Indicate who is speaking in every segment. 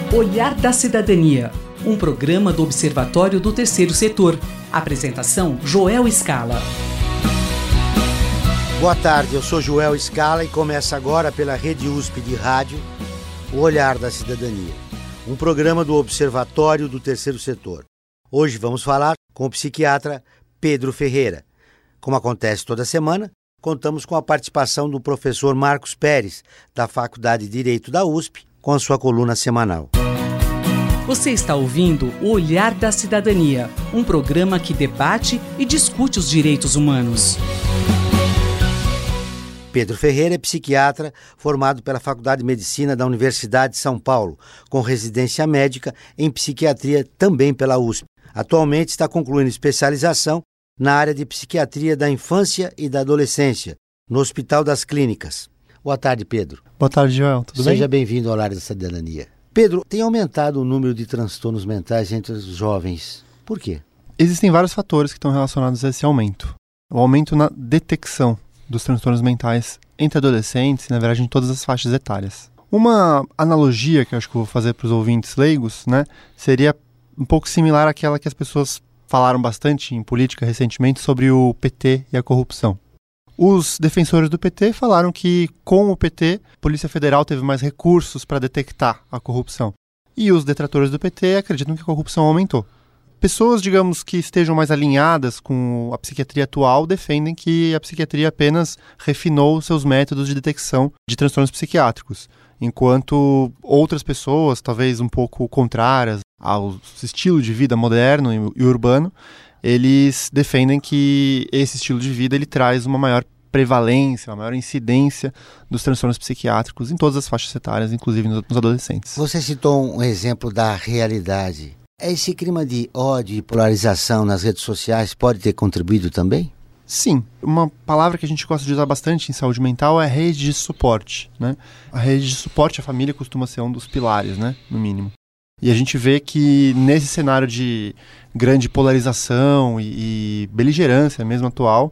Speaker 1: Olhar da Cidadania, um programa do Observatório do Terceiro Setor. Apresentação, Joel Scala.
Speaker 2: Boa tarde, eu sou Joel Scala e começa agora pela Rede USP de Rádio, o Olhar da Cidadania, um programa do Observatório do Terceiro Setor. Hoje vamos falar com o psiquiatra Pedro Ferreira. Como acontece toda semana, contamos com a participação do professor Marcos Pérez, da Faculdade de Direito da USP, com a sua coluna semanal.
Speaker 1: Você está ouvindo o Olhar da Cidadania, um programa que debate e discute os direitos humanos.
Speaker 2: Pedro Ferreira é psiquiatra formado pela Faculdade de Medicina da Universidade de São Paulo, com residência médica em psiquiatria também pela USP. Atualmente está concluindo especialização na área de psiquiatria da infância e da adolescência, no Hospital das Clínicas. Boa tarde, Pedro.
Speaker 3: Boa tarde, Joel. Tudo bem?
Speaker 2: Seja bem-vindo ao Olhar da Cidadania. Pedro, tem aumentado o número de transtornos mentais entre os jovens. Por quê?
Speaker 3: Existem vários fatores que estão relacionados a esse aumento. O aumento na detecção dos transtornos mentais entre adolescentes e, na verdade, em todas as faixas etárias. Uma analogia que eu acho que eu vou fazer para os ouvintes leigos, seria um pouco similar àquela que as pessoas falaram bastante em política recentemente sobre o PT e a corrupção. Os defensores do PT falaram que, com o PT, a Polícia Federal teve mais recursos para detectar a corrupção. E os detratores do PT acreditam que a corrupção aumentou. Pessoas, digamos, que estejam mais alinhadas com a psiquiatria atual defendem que a psiquiatria apenas refinou seus métodos de detecção de transtornos psiquiátricos, enquanto outras pessoas, talvez um pouco contrárias ao estilo de vida moderno e urbano, eles defendem que esse estilo de vida ele traz uma maior prevalência, uma maior incidência dos transtornos psiquiátricos em todas as faixas etárias, inclusive nos adolescentes.
Speaker 2: Você citou um exemplo da realidade. Esse clima de ódio e polarização nas redes sociais pode ter contribuído também?
Speaker 3: Sim. Uma palavra que a gente gosta de usar bastante em saúde mental é rede de suporte. A rede de suporte à família costuma ser um dos pilares, no mínimo. E a gente vê que nesse cenário de grande polarização e beligerância mesmo atual,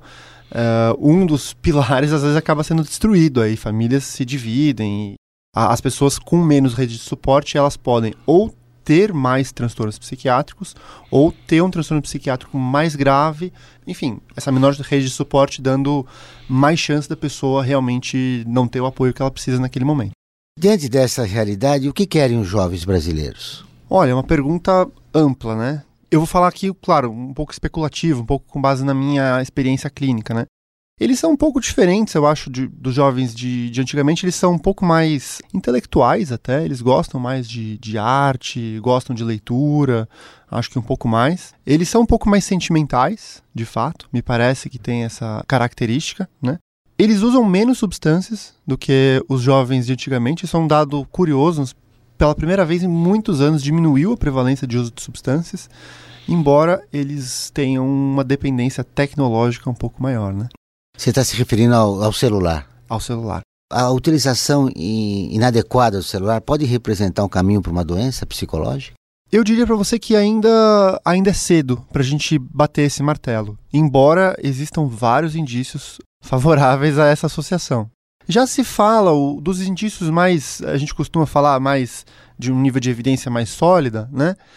Speaker 3: um dos pilares às vezes acaba sendo destruído. Aí famílias se dividem. As pessoas com menos rede de suporte, elas podem ou ter mais transtornos psiquiátricos ou ter um transtorno psiquiátrico mais grave. Enfim, essa menor rede de suporte dando mais chance da pessoa realmente não ter o apoio que ela precisa naquele momento.
Speaker 2: Diante dessa realidade, o que querem os jovens brasileiros?
Speaker 3: Olha, é uma pergunta ampla, Eu vou falar aqui, claro, um pouco especulativo, um pouco com base na minha experiência clínica, Eles são um pouco diferentes, eu acho, dos jovens de antigamente. Eles são um pouco mais intelectuais até, eles gostam mais de arte, gostam de leitura, acho que um pouco mais. Eles são um pouco mais sentimentais, de fato, me parece que tem essa característica, Eles usam menos substâncias do que os jovens de antigamente. Isso é um dado curioso. Pela primeira vez em muitos anos diminuiu a prevalência de uso de substâncias, embora eles tenham uma dependência tecnológica um pouco maior,
Speaker 2: Você está se referindo ao celular? Ao
Speaker 3: celular.
Speaker 2: A utilização inadequada do celular pode representar um caminho para uma doença psicológica?
Speaker 3: Eu diria para você que ainda é cedo para a gente bater esse martelo, embora existam vários indícios favoráveis a essa associação. Já se fala dos indícios mais, a gente costuma falar mais de um nível de evidência mais sólida,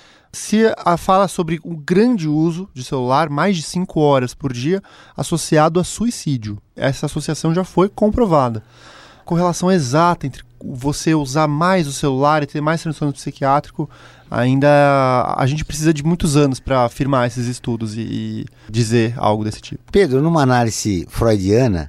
Speaker 3: Se fala sobre o grande uso de celular, mais de 5 horas por dia, associado a suicídio. Essa associação já foi comprovada. Correlação exata entre você usar mais o celular e ter mais transtorno psiquiátrico, ainda a gente precisa de muitos anos para afirmar esses estudos e dizer algo desse tipo.
Speaker 2: Pedro, numa análise freudiana,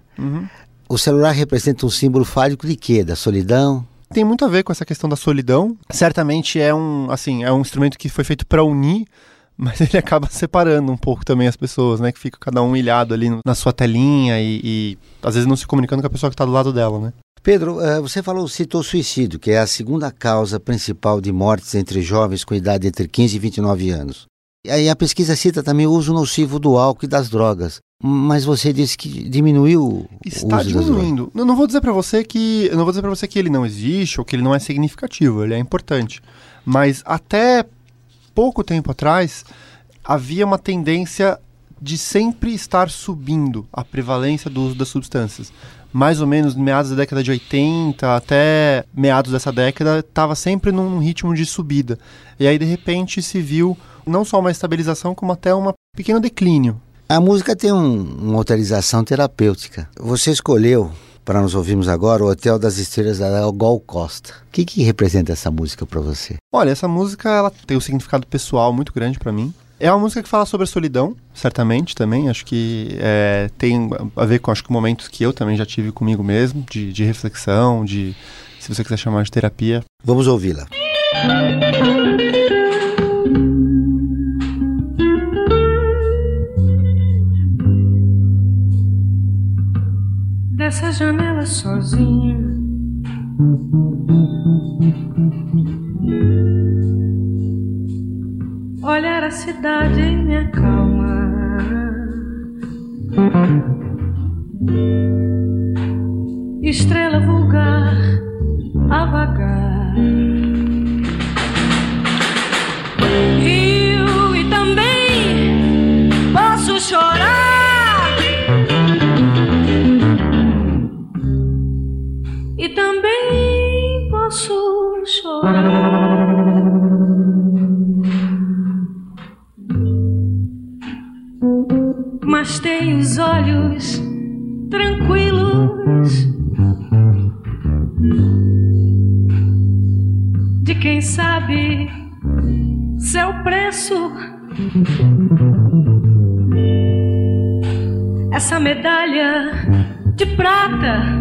Speaker 2: o celular representa um símbolo fálico de quê? Da solidão?
Speaker 3: Tem muito a ver com essa questão da solidão. Certamente é um instrumento que foi feito para unir, mas ele acaba separando um pouco também as pessoas, que fica cada um ilhado ali na sua telinha e às vezes não se comunicando com a pessoa que está do lado dela,
Speaker 2: Pedro, você citou o suicídio, que é a segunda causa principal de mortes entre jovens com idade entre 15 e 29 anos. E aí a pesquisa cita também o uso nocivo do álcool e das drogas. Mas você disse que diminuiu o uso das drogas.
Speaker 3: Está diminuindo. Eu não vou dizer para você que ele não existe ou que ele não é significativo, ele é importante. Mas até pouco tempo atrás havia uma tendência de sempre estar subindo a prevalência do uso das substâncias. mais ou menos meados da década de 80 até meados dessa década, estava sempre num ritmo de subida. E aí, de repente, se viu não só uma estabilização, como até um pequeno declínio.
Speaker 2: A música tem uma utilização terapêutica. Você escolheu, para nós ouvirmos agora, o Hotel das Estrelas da Gal Costa. O que representa essa música para você?
Speaker 3: Olha, essa música ela tem um significado pessoal muito grande para mim. É uma música que fala sobre a solidão, certamente, também. Acho que tem a ver com momentos que eu também já tive comigo mesmo, de reflexão, se você quiser chamar de terapia.
Speaker 2: Vamos ouvi-la.
Speaker 4: Dessa janela sozinha, olhar a cidade me acalma. Estrela vulgar a vagar, rio e também posso chorar. E também posso chorar. Mas tenho os olhos tranquilos de quem sabe seu preço. Essa medalha de prata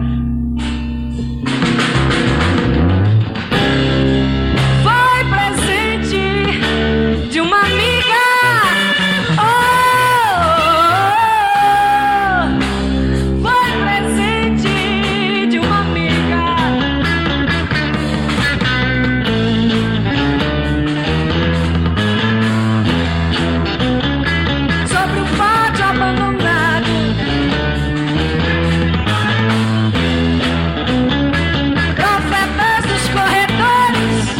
Speaker 4: de uma amiga, foi presente de uma amiga. Sobre o pátio abandonado, profetas dos corredores,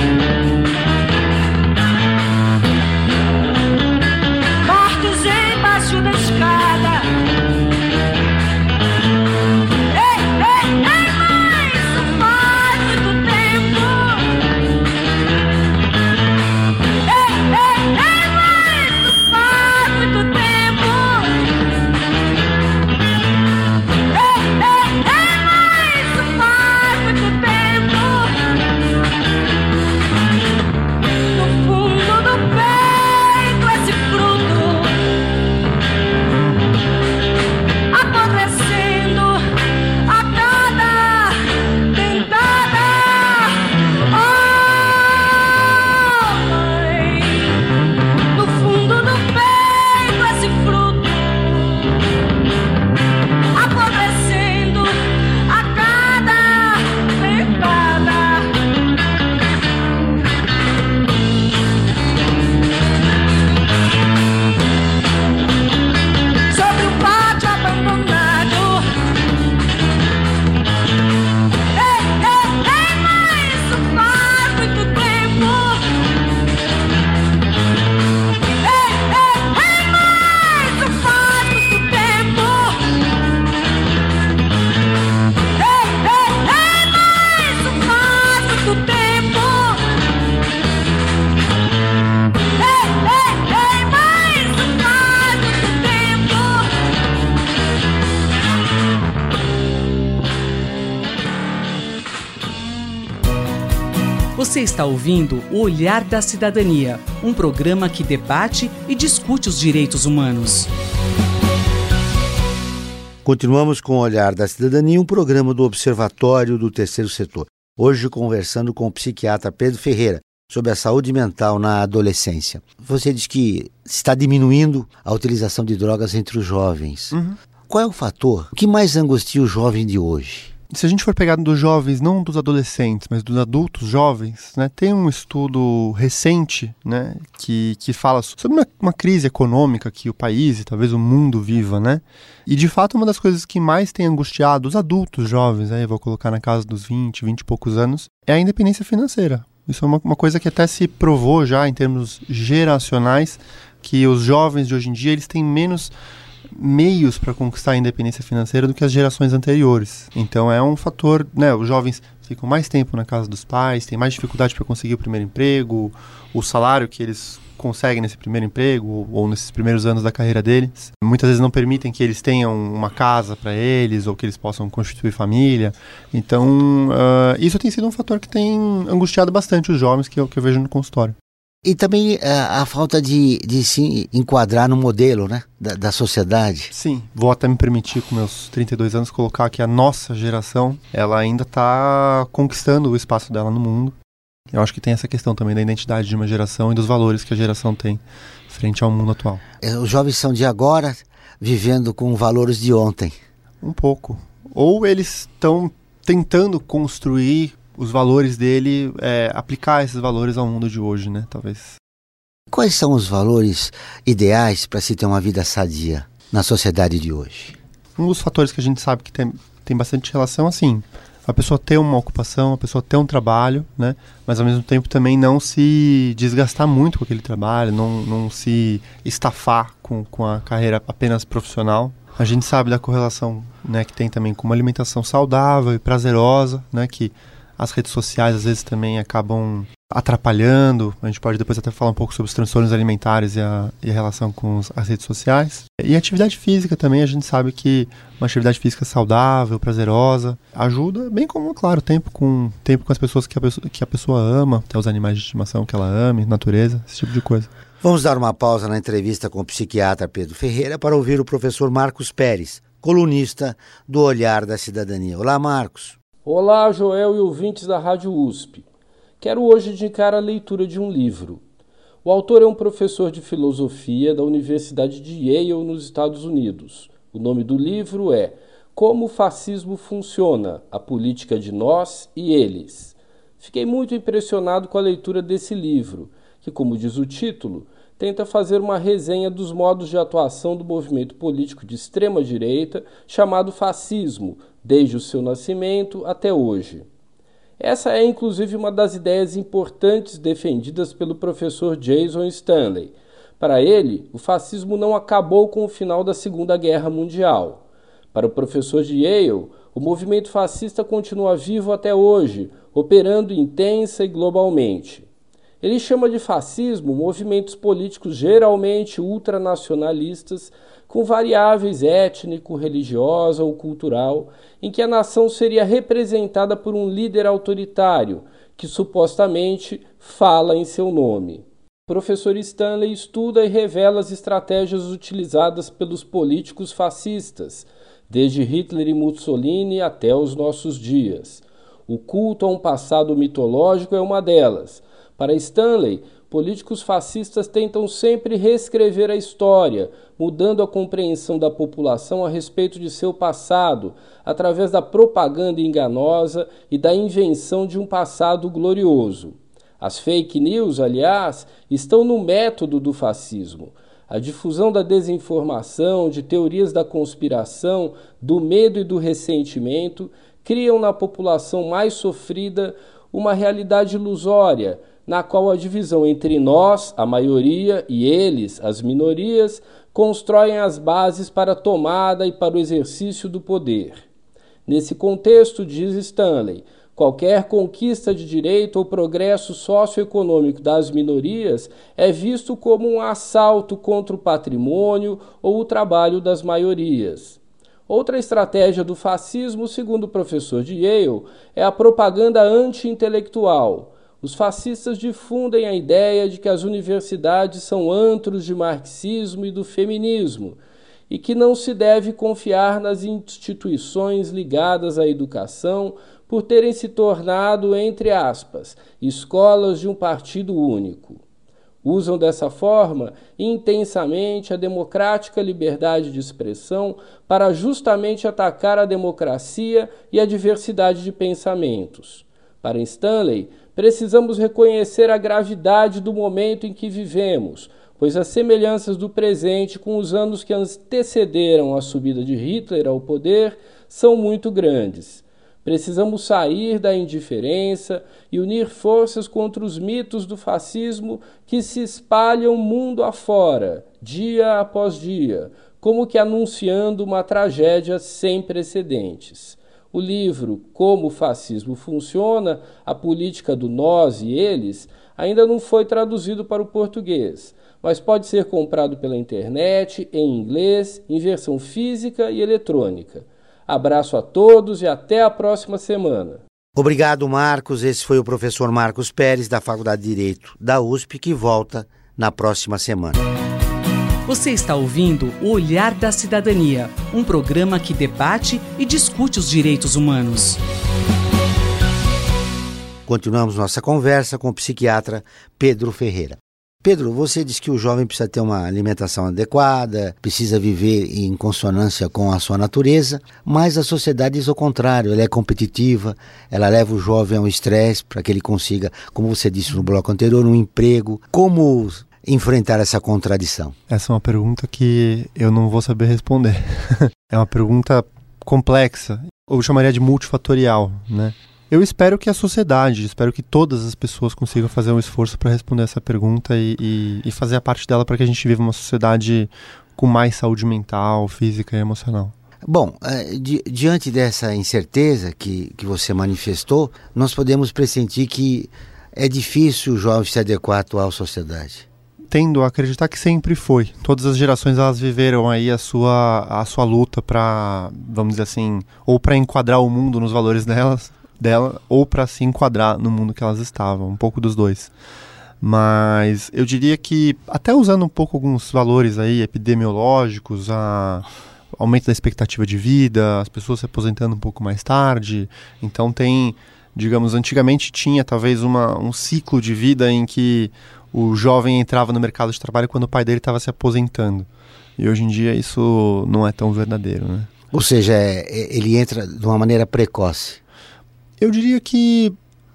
Speaker 4: embaixo da escada. Ei, mas isso faz muito tempo. Ei, mas isso faz muito tempo. Ei, mas isso faz muito tempo. No fundo do peito esse fruto apodrecendo a cada dentada. Oh, mãe, no fundo do peito esse fruto apodrecendo a cada dentada. Sobre o pátio abandonado, mas isso faz muito tempo. Mas isso faz muito tempo. Mas isso faz muito tempo. Mas isso faz muito tempo.
Speaker 1: Você está ouvindo O Olhar da Cidadania, um programa que debate e discute os direitos humanos.
Speaker 2: Continuamos com o Olhar da Cidadania, um programa do Observatório do Terceiro Setor. Hoje conversando com o psiquiatra Pedro Ferreira sobre a saúde mental na adolescência. Você diz que está diminuindo a utilização de drogas entre os jovens.
Speaker 3: Uhum.
Speaker 2: Qual é o fator? O que mais angustia o jovem de hoje?
Speaker 3: Se a gente for pegar dos jovens, não dos adolescentes, mas dos adultos jovens, né, tem um estudo recente, né, que fala sobre uma crise econômica que o país e talvez o mundo viva, né? E de fato uma das coisas que mais tem angustiado os adultos jovens, vou colocar na casa dos 20 e poucos anos, é a independência financeira. Isso é uma coisa que até se provou já em termos geracionais, que os jovens de hoje em dia eles têm menos meios para conquistar a independência financeira do que as gerações anteriores. Então é um fator, né, os jovens ficam mais tempo na casa dos pais, têm mais dificuldade para conseguir o primeiro emprego, o salário que eles conseguem nesse primeiro emprego ou nesses primeiros anos da carreira deles. Muitas vezes não permitem que eles tenham uma casa para eles ou que eles possam constituir família. Então, isso tem sido um fator que tem angustiado bastante os jovens que eu vejo no consultório.
Speaker 2: E também a falta de se enquadrar no modelo, né, da sociedade.
Speaker 3: Sim, vou até me permitir, com meus 32 anos, colocar que a nossa geração, ela ainda está conquistando o espaço dela no mundo. Eu acho que tem essa questão também da identidade de uma geração e dos valores que a geração tem frente ao mundo atual.
Speaker 2: Os jovens são de agora vivendo com valores de ontem.
Speaker 3: Um pouco. Ou eles estão tentando construir os valores dele, aplicar esses valores ao mundo de hoje, né? Talvez.
Speaker 2: Quais são os valores ideais para se ter uma vida sadia na sociedade de hoje?
Speaker 3: Um dos fatores que a gente sabe que tem bastante relação, assim, a pessoa ter uma ocupação, a pessoa ter um trabalho, né? Mas ao mesmo tempo também não se desgastar muito com aquele trabalho, não se estafar com a carreira apenas profissional. A gente sabe da correlação, né, que tem também com uma alimentação saudável e prazerosa, né, que as redes sociais às vezes também acabam atrapalhando. A gente pode depois até falar um pouco sobre os transtornos alimentares e a relação com as redes sociais. E a atividade física também, a gente sabe que uma atividade física saudável, prazerosa, ajuda, bem como, claro, tempo com as pessoas que a pessoa ama, até os animais de estimação que ela ama, natureza, esse tipo de coisa.
Speaker 2: Vamos dar uma pausa na entrevista com o psiquiatra Pedro Ferreira para ouvir o professor Marcos Pérez, colunista do Olhar da Cidadania. Olá, Marcos.
Speaker 5: Olá, Joel e ouvintes da Rádio USP. Quero hoje indicar a leitura de um livro. O autor é um professor de filosofia da Universidade de Yale, nos Estados Unidos. O nome do livro é Como o Fascismo Funciona, a Política de Nós e Eles. Fiquei muito impressionado com a leitura desse livro, que, como diz o título, tenta fazer uma resenha dos modos de atuação do movimento político de extrema-direita chamado fascismo, desde o seu nascimento até hoje. Essa é, inclusive, uma das ideias importantes defendidas pelo professor Jason Stanley. Para ele, o fascismo não acabou com o final da Segunda Guerra Mundial. Para o professor de Yale, o movimento fascista continua vivo até hoje, operando intensa e globalmente. Ele chama de fascismo movimentos políticos geralmente ultranacionalistas, com variáveis étnico, religiosa ou cultural, em que a nação seria representada por um líder autoritário, que supostamente fala em seu nome. O professor Stanley estuda e revela as estratégias utilizadas pelos políticos fascistas, desde Hitler e Mussolini até os nossos dias. O culto a um passado mitológico é uma delas. Para Stanley, políticos fascistas tentam sempre reescrever a história, mudando a compreensão da população a respeito de seu passado, através da propaganda enganosa e da invenção de um passado glorioso. As fake news, aliás, estão no método do fascismo. A difusão da desinformação, de teorias da conspiração, do medo e do ressentimento, criam na população mais sofrida uma realidade ilusória, na qual a divisão entre nós, a maioria, e eles, as minorias, constroem as bases para a tomada e para o exercício do poder. Nesse contexto, diz Stanley, qualquer conquista de direito ou progresso socioeconômico das minorias é visto como um assalto contra o patrimônio ou o trabalho das maiorias. Outra estratégia do fascismo, segundo o professor de Yale, é a propaganda anti-intelectual. Os fascistas difundem a ideia de que as universidades são antros de marxismo e do feminismo e que não se deve confiar nas instituições ligadas à educação por terem se tornado, entre aspas, escolas de um partido único. Usam dessa forma intensamente a democrática liberdade de expressão para justamente atacar a democracia e a diversidade de pensamentos. Para Stanley, precisamos reconhecer a gravidade do momento em que vivemos, pois as semelhanças do presente com os anos que antecederam a subida de Hitler ao poder são muito grandes. Precisamos sair da indiferença e unir forças contra os mitos do fascismo que se espalham mundo afora, dia após dia, como que anunciando uma tragédia sem precedentes. O livro Como o Fascismo Funciona, a Política do Nós e Eles, ainda não foi traduzido para o português, mas pode ser comprado pela internet, em inglês, em versão física e eletrônica. Abraço a todos e até a próxima semana.
Speaker 2: Obrigado, Marcos. Esse foi o professor Marcos Pérez, da Faculdade de Direito da USP, que volta na próxima semana.
Speaker 1: Você está ouvindo O Olhar da Cidadania, um programa que debate e discute os direitos humanos.
Speaker 2: Continuamos nossa conversa com o psiquiatra Pedro Ferreira. Pedro, você disse que o jovem precisa ter uma alimentação adequada, precisa viver em consonância com a sua natureza, mas a sociedade diz o contrário, ela é competitiva, ela leva o jovem ao estresse para que ele consiga, como você disse no bloco anterior, um emprego. Como enfrentar essa contradição?
Speaker 3: Essa é uma pergunta que eu não vou saber responder. É uma pergunta complexa, eu chamaria de multifatorial, né? Eu espero que a sociedade, espero que todas as pessoas consigam fazer um esforço para responder essa pergunta e fazer a parte dela para que a gente viva uma sociedade com mais saúde mental, física e emocional.
Speaker 2: Bom, diante dessa incerteza que você manifestou, nós podemos pressentir que é difícil o jovem se adequar à atual sociedade.
Speaker 3: Tendo a acreditar que sempre foi. Todas as gerações elas viveram aí a sua luta para, vamos dizer assim, ou para enquadrar o mundo nos valores dela, ou para se enquadrar no mundo que elas estavam, um pouco dos dois. Mas eu diria que, até usando um pouco alguns valores aí epidemiológicos, aumento da expectativa de vida, as pessoas se aposentando um pouco mais tarde, então tem, digamos, antigamente tinha talvez um ciclo de vida em que o jovem entrava no mercado de trabalho quando o pai dele estava se aposentando. E hoje em dia isso não é tão verdadeiro, né?
Speaker 2: Ou seja, ele entra de uma maneira precoce.
Speaker 3: Eu diria que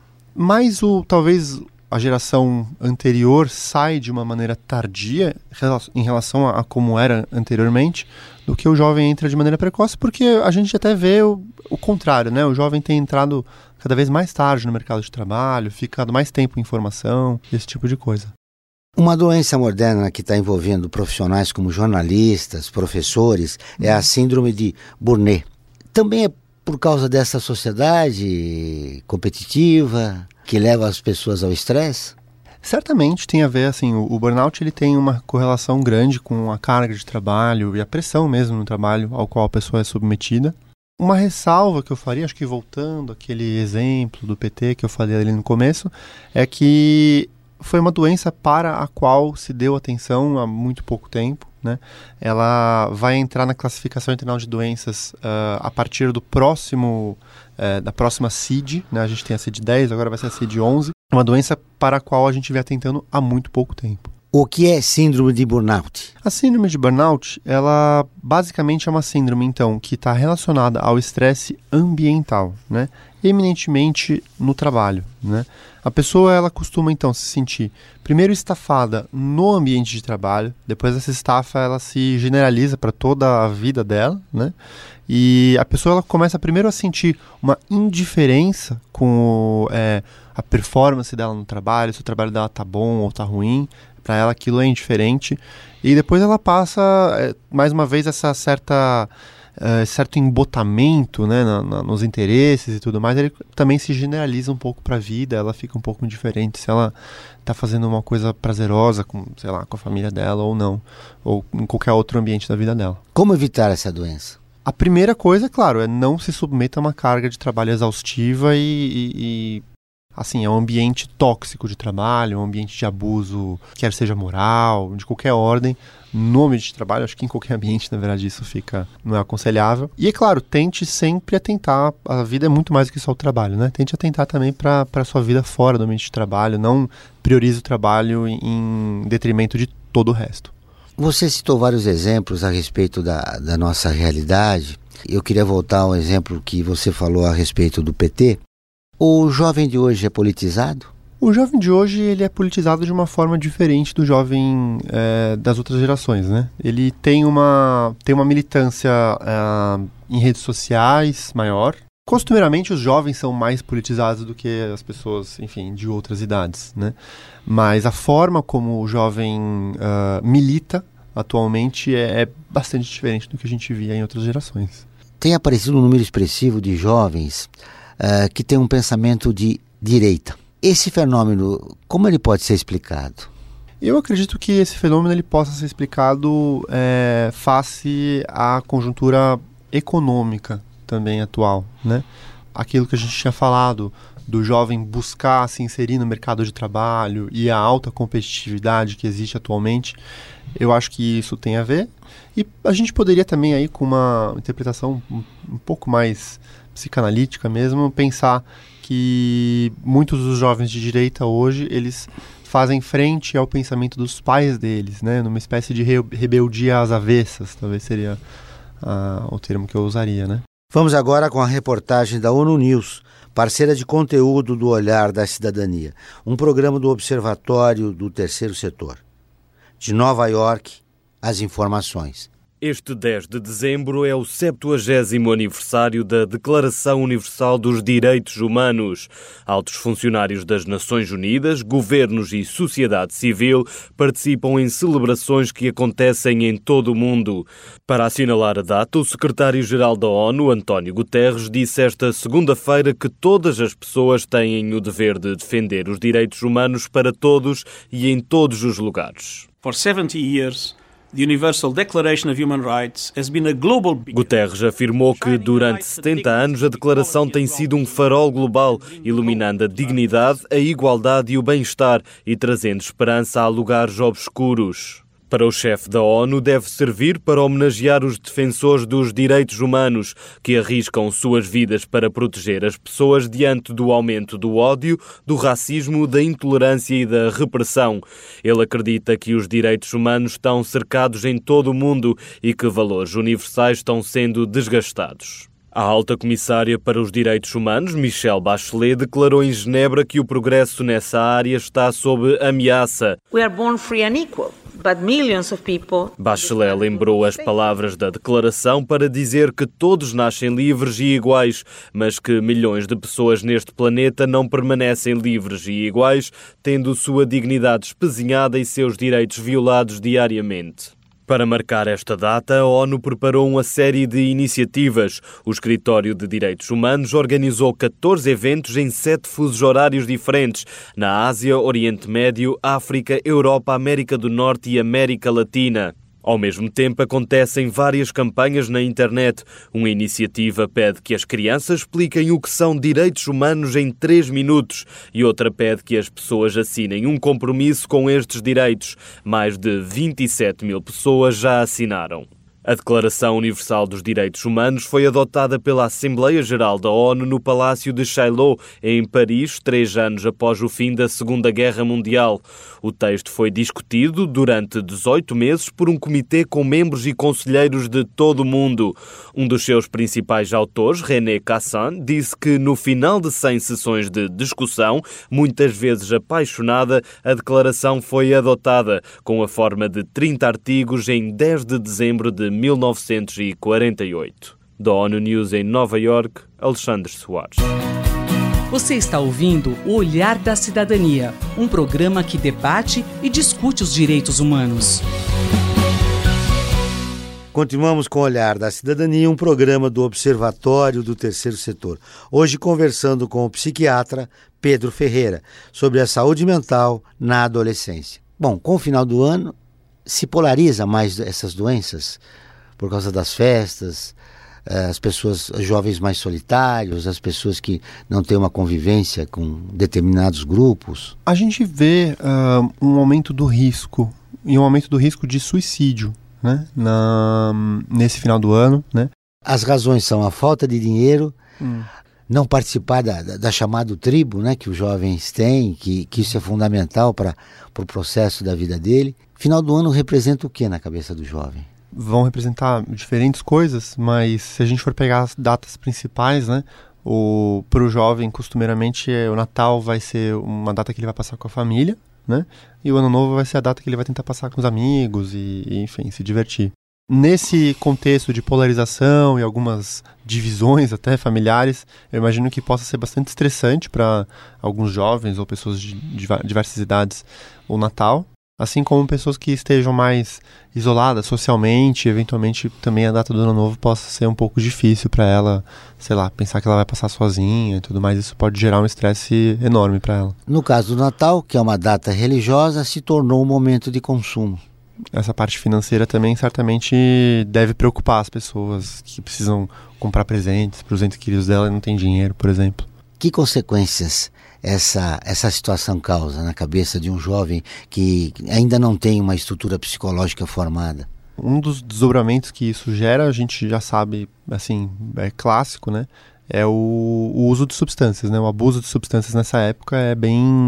Speaker 3: talvez a geração anterior sai de uma maneira tardia em relação a como era anteriormente, do que o jovem entra de maneira precoce, porque a gente até vê o contrário, né? O jovem tem entrado cada vez mais tarde no mercado de trabalho, ficado mais tempo em formação, esse tipo de coisa.
Speaker 2: Uma doença moderna que está envolvendo profissionais como jornalistas, professores, é a síndrome de Burnout. Também é por causa dessa sociedade competitiva que leva as pessoas ao estresse?
Speaker 3: Certamente tem a ver, assim, o burnout ele tem uma correlação grande com a carga de trabalho e a pressão mesmo no trabalho ao qual a pessoa é submetida. Uma ressalva que eu faria, acho que voltando àquele exemplo do PT que eu falei ali no começo, é que foi uma doença para a qual se deu atenção há muito pouco tempo, né? Ela vai entrar na classificação internacional de doenças a partir do da próxima CID, né? A gente tem a CID 10, agora vai ser a CID 11. Uma doença para a qual a gente vem atentando há muito pouco tempo.
Speaker 2: O que é síndrome de burnout?
Speaker 3: A síndrome de burnout, ela basicamente é uma síndrome, então, que está relacionada ao estresse ambiental, né? Eminentemente no trabalho, né? A pessoa, ela costuma, então, se sentir, primeiro, estafada no ambiente de trabalho, depois essa estafa, ela se generaliza para toda a vida dela, né? E a pessoa, ela começa primeiro a sentir uma indiferença com a performance dela no trabalho, se o trabalho dela tá bom ou tá ruim, para ela aquilo é indiferente, e depois ela passa, mais uma vez, essa certo embotamento, né, nos interesses e tudo mais, ele também se generaliza um pouco para a vida, ela fica um pouco indiferente se ela está fazendo uma coisa prazerosa com, sei lá, com a família dela ou não, ou em qualquer outro ambiente da vida dela.
Speaker 2: Como evitar essa doença?
Speaker 3: A primeira coisa, claro, é não se submeter a uma carga de trabalho exaustiva e assim, é um ambiente tóxico de trabalho, um ambiente de abuso, quer seja moral, de qualquer ordem, no ambiente de trabalho. Acho que em qualquer ambiente, na verdade, isso não é aconselhável. E, é claro, tente sempre atentar, a vida é muito mais do que só o trabalho, né? Tente atentar também para a sua vida fora do ambiente de trabalho, não priorize o trabalho em detrimento de todo o resto.
Speaker 2: Você citou vários exemplos a respeito da nossa realidade. Eu queria voltar ao exemplo que você falou a respeito do PT. O jovem de hoje é politizado?
Speaker 3: O jovem de hoje ele é politizado de uma forma diferente do jovem das outras gerações, né? Ele tem uma militância em redes sociais maior. Costumeiramente os jovens são mais politizados do que as pessoas, enfim, de outras idades, né? Mas a forma como o jovem milita atualmente é bastante diferente do que a gente via em outras gerações.
Speaker 2: Tem aparecido um número expressivo de jovens que têm um pensamento de direita. Esse fenômeno, como ele pode ser explicado?
Speaker 3: Eu acredito que esse fenômeno ele possa ser explicado face à conjuntura econômica também atual, né? Aquilo que a gente tinha falado do jovem buscar se inserir no mercado de trabalho e a alta competitividade que existe atualmente, eu acho que isso tem a ver. E a gente poderia também, aí, com uma interpretação um pouco mais psicanalítica mesmo, pensar que muitos dos jovens de direita hoje, eles fazem frente ao pensamento dos pais deles, né? Numa espécie de rebeldia às avessas, talvez seria o termo que eu usaria, né?
Speaker 2: Vamos agora com a reportagem da ONU News, parceira de conteúdo do Olhar da Cidadania, um programa do Observatório do Terceiro Setor. De Nova York, as informações.
Speaker 6: Este 10 de dezembro é o 70º aniversário da Declaração Universal dos Direitos Humanos. Altos funcionários das Nações Unidas, governos e sociedade civil participam em celebrações que acontecem em todo o mundo. Para assinalar a data, o secretário-geral da ONU, António Guterres, disse esta segunda-feira que todas as pessoas têm o dever de defender os direitos humanos para todos e em todos os lugares.
Speaker 7: For 70 years, the Universal Declaration of Human Rights has been a global beacon.
Speaker 6: Guterres afirmou que durante 70 anos a declaração tem sido um farol global, iluminando a dignidade, a igualdade e o bem-estar e trazendo esperança a lugares obscuros. Para o chefe da ONU, deve servir para homenagear os defensores dos direitos humanos que arriscam suas vidas para proteger as pessoas diante do aumento do ódio, do racismo, da intolerância e da repressão. Ele acredita que os direitos humanos estão cercados em todo o mundo e que valores universais estão sendo desgastados. A alta comissária para os direitos humanos, Michelle Bachelet, declarou em Genebra que o progresso nessa área está sob ameaça.
Speaker 8: We are born free and equal. But millions of people...
Speaker 6: Bachelet lembrou as palavras da declaração para dizer que todos nascem livres e iguais, mas que milhões de pessoas neste planeta não permanecem livres e iguais, tendo sua dignidade espezinhada e seus direitos violados diariamente. Para marcar esta data, a ONU preparou uma série de iniciativas. O Escritório de Direitos Humanos organizou 14 eventos em 7 fusos horários diferentes, na Ásia, Oriente Médio, África, Europa, América do Norte e América Latina. Ao mesmo tempo, acontecem várias campanhas na internet. Uma iniciativa pede que as crianças expliquem o que são direitos humanos em 3 minutos e outra pede que as pessoas assinem um compromisso com estes direitos. Mais de 27 mil pessoas já assinaram. A Declaração Universal dos Direitos Humanos foi adotada pela Assembleia Geral da ONU no Palácio de Chaillot, em Paris, 3 anos após o fim da Segunda Guerra Mundial. O texto foi discutido durante 18 meses por um comitê com membros e conselheiros de todo o mundo. Um dos seus principais autores, René Cassin, disse que no final de 100 sessões de discussão, muitas vezes apaixonada, a declaração foi adotada, com a forma de 30 artigos em 10 de dezembro de 1948. Da ONU News em Nova York, Alexandre Soares.
Speaker 1: Você está ouvindo O Olhar da Cidadania, um programa que debate e discute os direitos humanos.
Speaker 2: Continuamos com o Olhar da Cidadania, um programa do Observatório do Terceiro Setor. Hoje conversando com o psiquiatra Pedro Ferreira sobre a saúde mental na adolescência. Bom, com o final do ano, se polariza mais essas doenças por causa das festas, as pessoas, os jovens mais solitários, as pessoas que não têm uma convivência com determinados grupos.
Speaker 3: A gente vê um aumento do risco, e um aumento do risco de suicídio, né, nesse final do ano, né?
Speaker 2: As razões são a falta de dinheiro, não participar da chamada tribo, né, que os jovens têm, que isso é fundamental para o processo da vida dele. Final do ano representa o que na cabeça do jovem?
Speaker 3: Vão representar diferentes coisas, mas se a gente for pegar as datas principais, né, para o jovem, costumeiramente, o Natal vai ser uma data que ele vai passar com a família, né, e o Ano Novo vai ser a data que ele vai tentar passar com os amigos e enfim, se divertir. Nesse contexto de polarização e algumas divisões até familiares, eu imagino que possa ser bastante estressante para alguns jovens ou pessoas de diversas idades o Natal. Assim como pessoas que estejam mais isoladas socialmente, eventualmente também a data do Ano Novo possa ser um pouco difícil para ela, sei lá, pensar que ela vai passar sozinha e tudo mais, isso pode gerar um estresse enorme para ela.
Speaker 2: No caso do Natal, que é uma data religiosa, se tornou um momento de consumo.
Speaker 3: Essa parte financeira também certamente deve preocupar as pessoas que precisam comprar presentes para os entes queridos dela e não tem dinheiro, por exemplo.
Speaker 2: Que consequências essa situação causa na cabeça de um jovem que ainda não tem uma estrutura psicológica formada?
Speaker 3: Um dos desdobramentos que isso gera, a gente já sabe, assim, é clássico, né? É o uso de substâncias, né? O abuso de substâncias nessa época é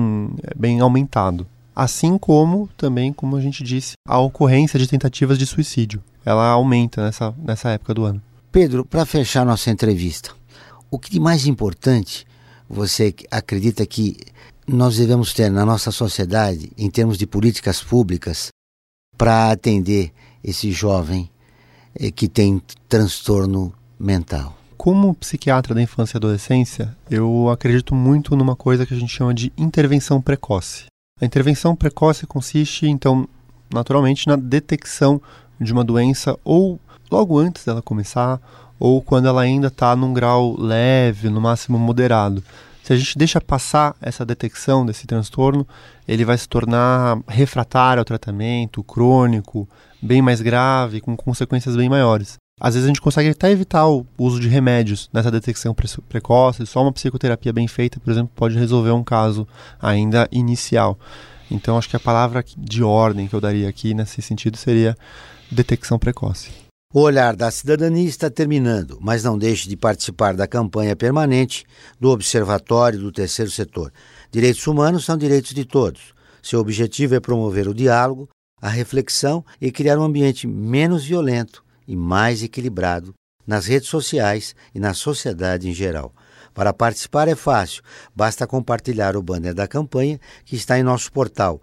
Speaker 3: bem aumentado. Assim como, também, como a gente disse, a ocorrência de tentativas de suicídio. Ela aumenta nessa época do ano.
Speaker 2: Pedro, para fechar nossa entrevista, o que de mais importante você acredita que nós devemos ter na nossa sociedade, em termos de políticas públicas, para atender esse jovem que tem transtorno mental?
Speaker 3: Como psiquiatra da infância e adolescência, eu acredito muito numa coisa que a gente chama de intervenção precoce. A intervenção precoce consiste, então, naturalmente, na detecção de uma doença ou logo antes dela começar, ou quando ela ainda está num grau leve, no máximo moderado. Se a gente deixa passar essa detecção desse transtorno, ele vai se tornar refratário ao tratamento, crônico, bem mais grave, com consequências bem maiores. Às vezes a gente consegue até evitar o uso de remédios nessa detecção precoce, só uma psicoterapia bem feita, por exemplo, pode resolver um caso ainda inicial. Então acho que a palavra de ordem que eu daria aqui nesse sentido seria detecção precoce.
Speaker 2: O Olhar da Cidadania está terminando, mas não deixe de participar da campanha permanente do Observatório do Terceiro Setor. Direitos humanos são direitos de todos. Seu objetivo é promover o diálogo, a reflexão e criar um ambiente menos violento e mais equilibrado nas redes sociais e na sociedade em geral. Para participar é fácil, basta compartilhar o banner da campanha que está em nosso portal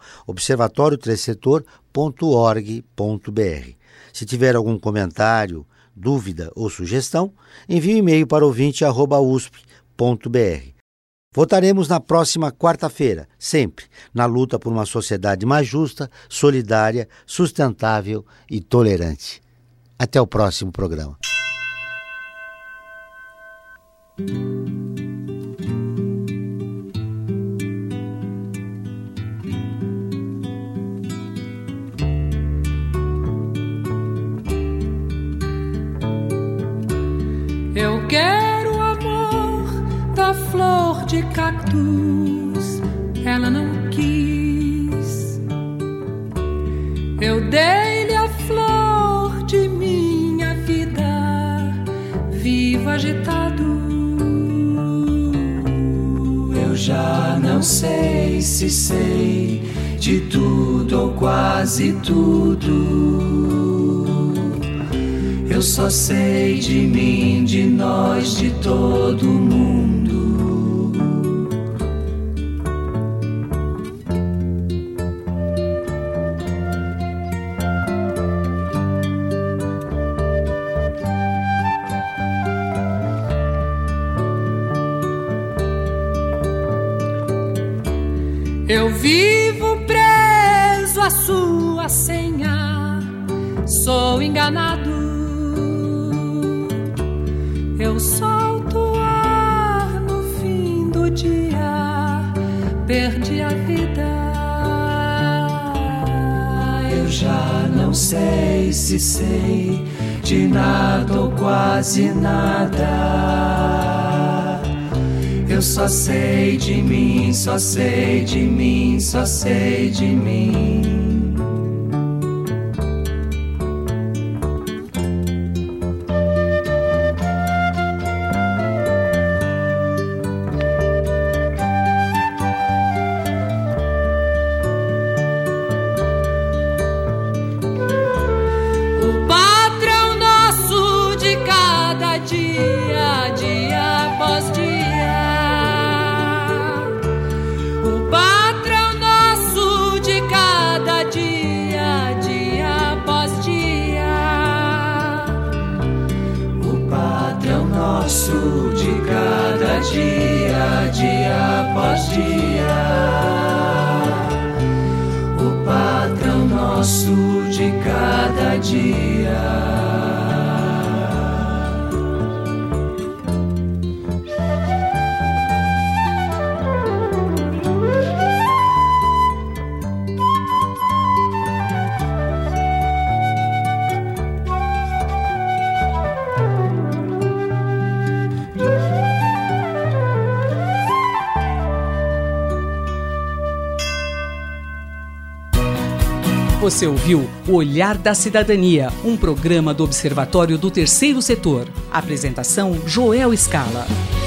Speaker 2: observatoriotercesetor.org.br. Se tiver algum comentário, dúvida ou sugestão, envie um e-mail para ouvinte@usp.br. Votaremos na próxima quarta-feira, sempre na luta por uma sociedade mais justa, solidária, sustentável e tolerante. Até o próximo programa.
Speaker 9: Eu quero o amor da flor de cactus, ela não quis. Eu dei-lhe a flor de minha vida, vivo agitado. Eu já não sei se sei de tudo ou quase tudo. Eu só sei de mim, de nós, de todo mundo. Eu vivo preso à sua senha, sou enganado. Eu solto o ar no fim do dia, perdi a vida. Eu já não sei se sei de nada ou quase nada. Eu só sei de mim, só sei de mim, só sei de mim. De cada dia, dia após dia, o Padre dia.
Speaker 1: Você ouviu O Olhar da Cidadania, um programa do Observatório do Terceiro Setor. Apresentação: Joel Scala.